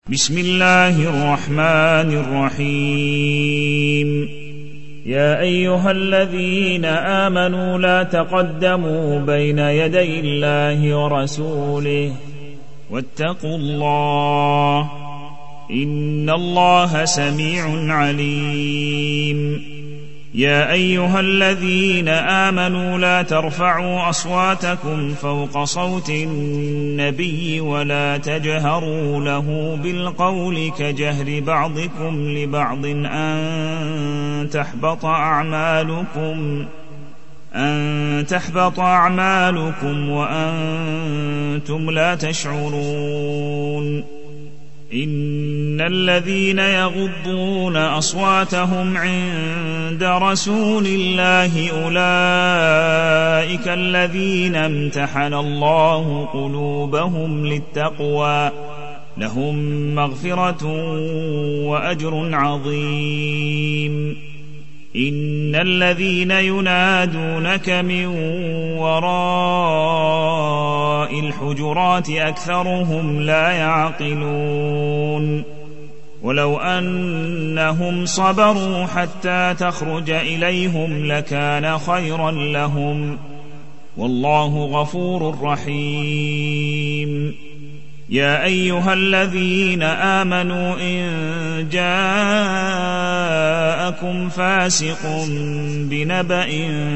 بسم الله الرحمن الرحيم. يا أيها الذين آمنوا لا تقدموا بين يدي الله ورسوله واتقوا الله إن الله سميع عليم. يا أيها الذين آمنوا لا ترفعوا أصواتكم فوق صوت النبي ولا تجهروا له بالقول كجهر بعضكم لبعض أن تحبط أعمالكم وأنتم لا تشعرون. إن الذين يغضون أصواتهم عند رسول الله أولئك الذين امتحن الله قلوبهم للتقوى لهم مغفرة وأجر عظيم. إن الذين ينادونك من وراء الحجرات أكثرهم لا يعقلون. ولو أنهم صبروا حتى تخرج إليهم لكان خيرا لهم والله غفور رحيم. يا أيها الذين آمنوا إن جاءكم فاسق بنبأ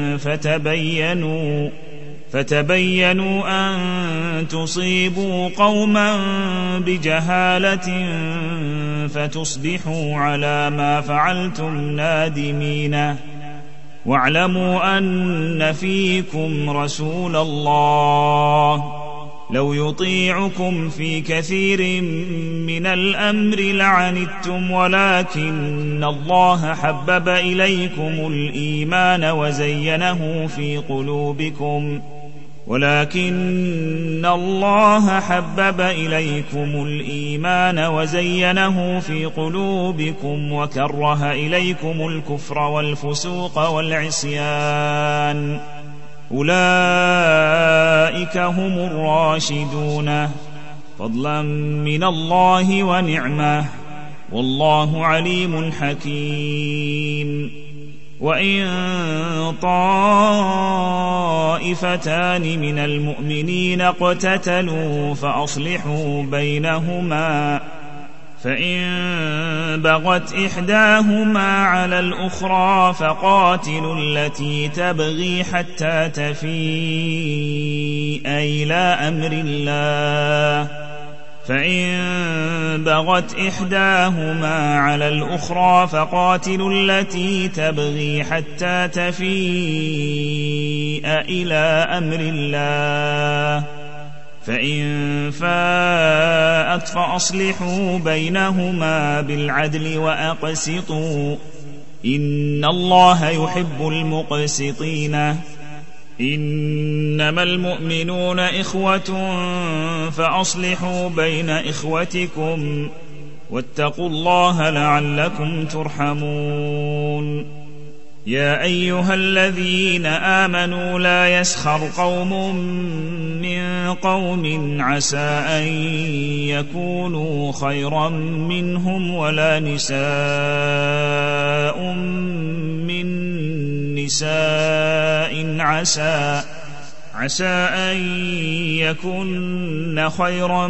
فتبينوا أن تصيبوا قوما بجهالة فتصبحوا على ما فعلتم نادمين. واعلموا أن فيكم رسول الله لو يطيعكم في كثير من الأمر لعنتم ولكن الله حبب إليكم الإيمان وزينه في قلوبكم وكره إليكم الكفر والفسوق والعصيان أولئك هم الراشدون فضلا من الله ونعمة والله عليم حكيم. وإن طائفتان من المؤمنين اقتتلوا فأصلحوا بينهما فإن بغت إحداهما على الأخرى فقاتلوا التي تبغي حتى تفيء إلى أمر الله فإن بغت إحداهما على الأخرى فقاتلوا التي تبغي حتى تفيء إلى أمر الله فإن فاءت فأصلحوا بينهما بالعدل وأقسطوا إن الله يحب المقسطين. إنما المؤمنون إخوة فأصلحوا بين إخوتكم واتقوا الله لعلكم ترحمون. يا أيها الذين آمنوا لا يسخر قوم من قوم عسى أن يكونوا خيرا منهم ولا نساء من نساء عسى أن يكن خيرا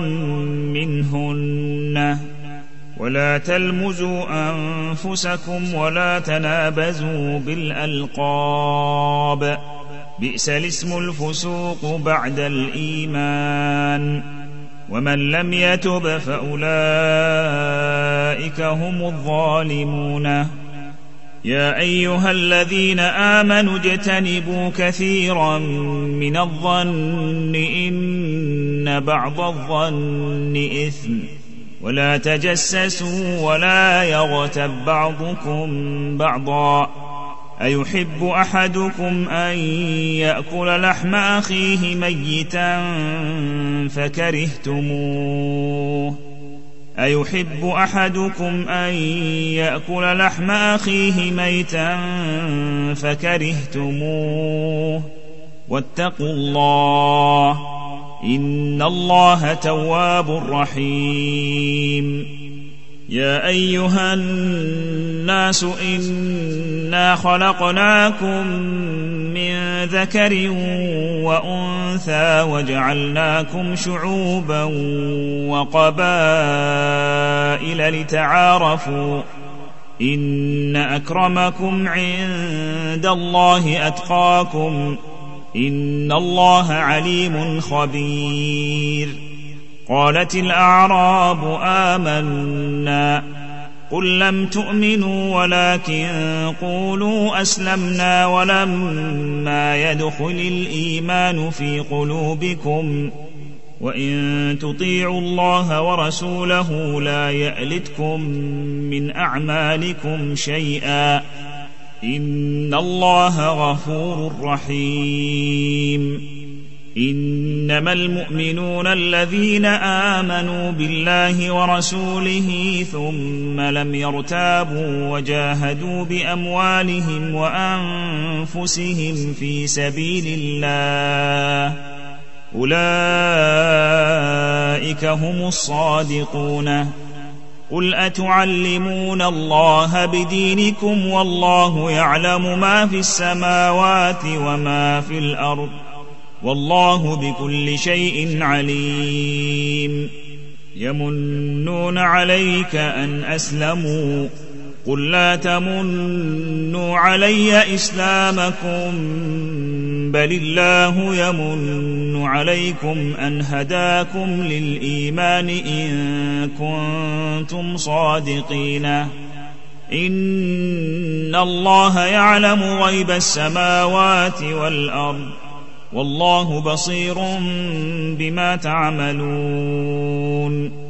منهن ولا تلمزوا أنفسكم ولا تنابزوا بالألقاب بئس الاسم الفسوق بعد الإيمان ومن لم يتب فأولئك هم الظالمون. يا أيها الذين آمنوا اجتنبوا كثيرا من الظن إن بعض الظن إثم ولا تجسسوا ولا يغتب بعضكم بعضا أيحب أحدكم أن يأكل لحم أخيه ميتا فكرهتموه واتقوا الله إن الله تواب رحيم. يا أيها الناس إنا خلقناكم من ذكر وأنثى وجعلناكم شعوبا وقبائل لتعارفوا إن أكرمكم عند الله أتقاكم إن الله عليم خبير. قالت الأعراب آمنا قل لم تؤمنوا ولكن قولوا أسلمنا ولما يدخل الإيمان في قلوبكم وإن تطيعوا الله ورسوله لا يألتكم من أعمالكم شيئا إن الله غفور رحيم. إنما المؤمنون الذين آمنوا بالله ورسوله ثم لم يرتابوا وجاهدوا بأموالهم وأنفسهم في سبيل الله أولئك هم الصادقون. قل أتعلمون الله بدينكم والله يعلم ما في السماوات وما في الأرض والله بكل شيء عليم. يمنون عليك أن أسلموا قل لا تمنوا علي إسلامكم بل الله يمن عليكم أن هداكم للإيمان إن كنتم صادقين. إن الله يعلم غيب السماوات والأرض والله بصير بما تعملون.